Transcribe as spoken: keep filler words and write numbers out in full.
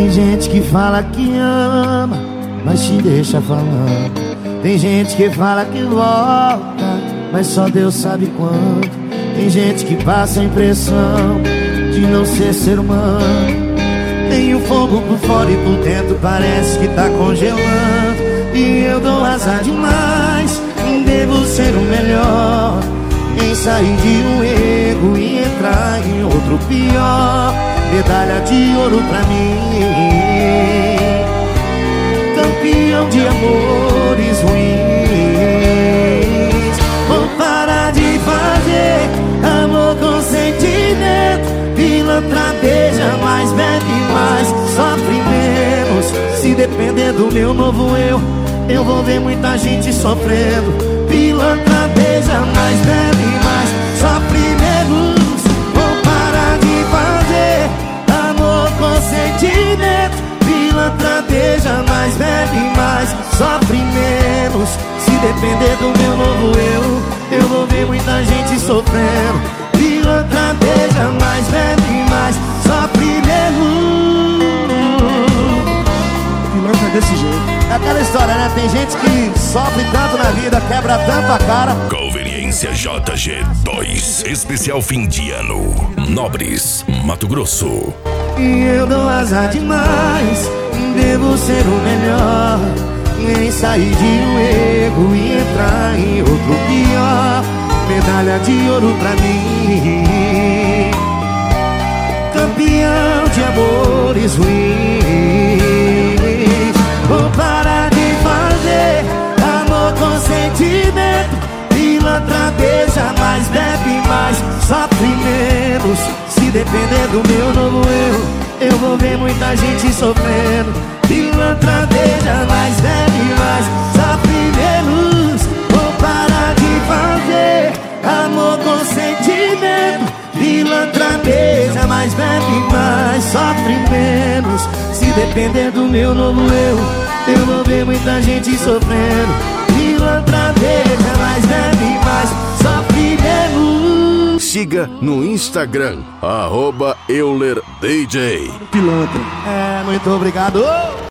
Tem gente que fala que ama, mas te deixa falando. Tem gente que fala que volta, mas só Deus sabe quando. Tem gente que passa a impressão de não ser ser humano. Tem o fogo por fora e por dentro parece que tá congelando. E eu dou azar demais, devo ser o melhor em sair de um erro e entrar em outro pior. Medalha de ouro pra mim, campeão de amores ruins. Vou parar de fazer amor com sentimento. Pilantra beija mais, bebe mais, sofre menos. Se depender do meu novo eu, eu vou ver muita gente sofrendo. Pilantra beija mais, bebe mais, sofre menos. Vou parar de fazer amor com sentimento. Pilantra beija mais, bebe mais, sofre menos. Se depender do meu novo eu, eu vou ver muita gente sofrendo. Pilantra beija mais, bebe mais, sofre menos. Pilantra desse jeito. É aquela história, né? Tem gente que sofre tanto na vida, quebra tanto a cara. Conveniência J G dois, especial fim de ano, Nobres, Mato Grosso. E eu dou azar demais, devo ser o melhor em sair de um erro e entrar em outro pior. Medalha de ouro pra mim, campeão de amores ruins. Vou parar de fazer amor com sentimento. Pilantra beija mais, bebe mais, sofre menos. Se depender do meu novo eu, eu vou ver muita gente sofrendo. Pilantra beija mais, bebe mais, sofre menos. Vou parar de fazer amor com sentimento. Pilantra beija mais, bebe mais, sofre menos. Se depender do meu novo eu, eu vou ver muita gente sofrendo. Pilantra beija mais, bebe mais, sofre menos. Siga no Instagram, arroba Euler D J. Pilantra. É, muito obrigado.